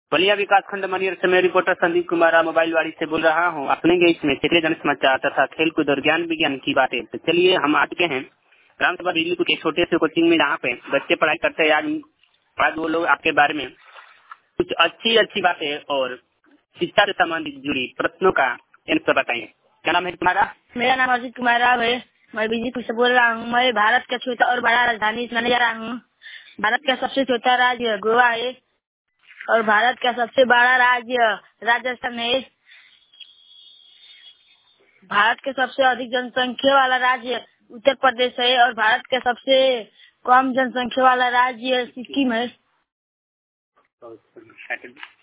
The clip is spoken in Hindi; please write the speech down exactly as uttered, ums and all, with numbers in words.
बलिया विकास खंड मनियर से मैं रिपोर्टर संदीप कुमार मोबाइल वाड़ी से बोल रहा हूँ। अपने इसमें क्षेत्रीय जन समाचार तथा खेल कूद और ज्ञान विज्ञान की बातें। तो चलिए हम आ चुके हैं रामसभा बिजली के छोटे से कोचिंग में, जहाँ पे बच्चे पढ़ाई करते हैं। आज आज वो लोग आपके बारे में कुछ अच्छी अच्छी बातें और शिक्षा से संबंधित जुड़ी प्रश्नों का आंसर बताएंगे। क्या नाम है तुम्हारा? मेरा नाम अजित कुमार राव है। मैं बीजेपुर से बोल रहा हूँ। मैं भारत का छोटा और बड़ा राजधानी सुनाने जा रहा हूँ। भारत का सबसे छोटा राज्य गोवा है और भारत का सबसे बड़ा राज्य राजस्थान है। भारत के सबसे अधिक जनसंख्या वाला राज्य उत्तर प्रदेश है और भारत का सबसे कम जनसंख्या वाला राज्य सिक्किम है।